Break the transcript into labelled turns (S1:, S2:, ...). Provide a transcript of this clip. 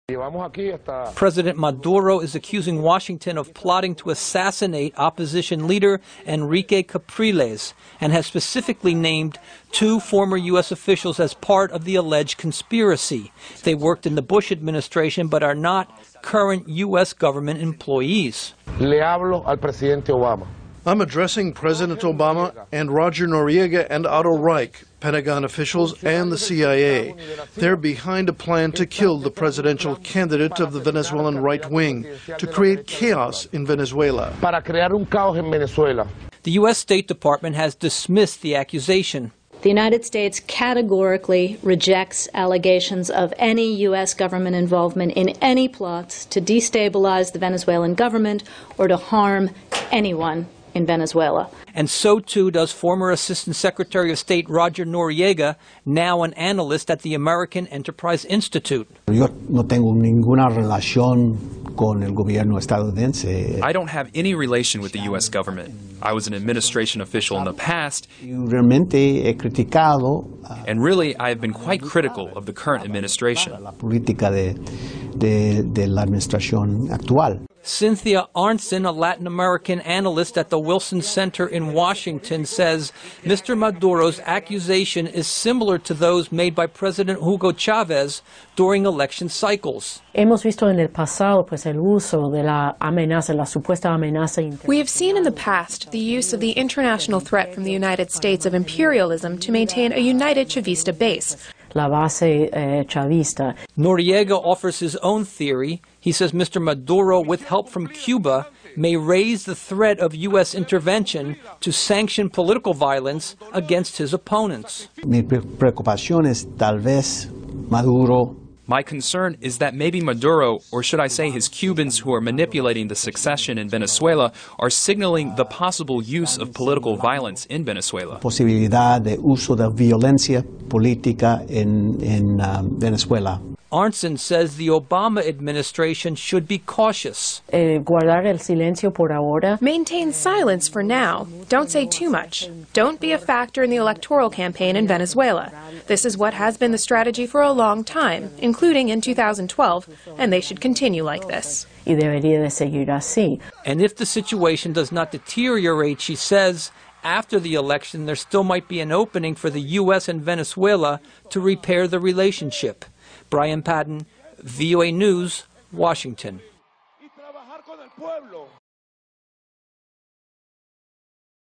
S1: President Maduro is accusing Washington of plotting to assassinate opposition leader Enrique Capriles and has specifically named 2 former U.S. officials as part of the alleged conspiracy. They worked in the Bush administration but are not current U.S. government employees.
S2: Le hablo al presidente Obama.
S3: I'm addressing President Obama and Roger Noriega and Otto Reich, Pentagon officials and the CIA. They're behind a plan to kill the presidential candidate of the Venezuelan right wing, to create chaos in Venezuela.
S2: Para crear un caos en Venezuela.
S1: The U.S. State Department has dismissed the accusation.
S4: The United States categorically rejects allegations of any U.S. government involvement in any plots to destabilize the Venezuelan government or to harm anyone in Venezuela.
S1: And so too does former Assistant Secretary of State Roger Noriega, now an analyst at the American Enterprise Institute.
S5: Yo no tengo ninguna relación con el gobierno estadounidense.
S6: I don't have any relation with the U.S. government. I was an administration official in the past.
S5: Realmente he criticado.
S6: And really, I have been quite critical of the current administration.
S5: La política de la administración actual.
S1: Cynthia Arntzen, a Latin American analyst at the Wilson Center in Washington, says Mr. Maduro's accusation is similar to those made by President Hugo Chavez during election cycles.
S7: Hemos visto en el pasado pues el uso de la amenaza, la supuesta amenaza.
S8: We have seen in the past the use of the international threat from the United States of imperialism to maintain a united Chavista base.
S7: La base chavista.
S1: Noriega offers his own theory. He says Mr. Maduro, with help from Cuba, may raise the threat of U.S. intervention to sanction political violence against his opponents.
S5: Mi preocupación es tal vez Maduro.
S6: My concern is that maybe Maduro, or should I say his Cubans who are manipulating the succession in Venezuela, are signaling the possible use of political violence in Venezuela.
S5: Posibilidad de uso de violencia política en Venezuela.
S1: Arntzen says the Obama administration should be cautious.
S7: Guardar el silencio por ahora.
S8: Maintain silence for now. Don't say too much. Don't be a factor in the electoral campaign in Venezuela. This is what has been the strategy for a long time, including in 2012, and they should continue like this.
S7: Y debería de seguir así.
S1: And if the situation does not deteriorate, she says, after the election, there still might be an opening for the U.S. and Venezuela to repair the relationship. Brian Patton, VOA News, Washington.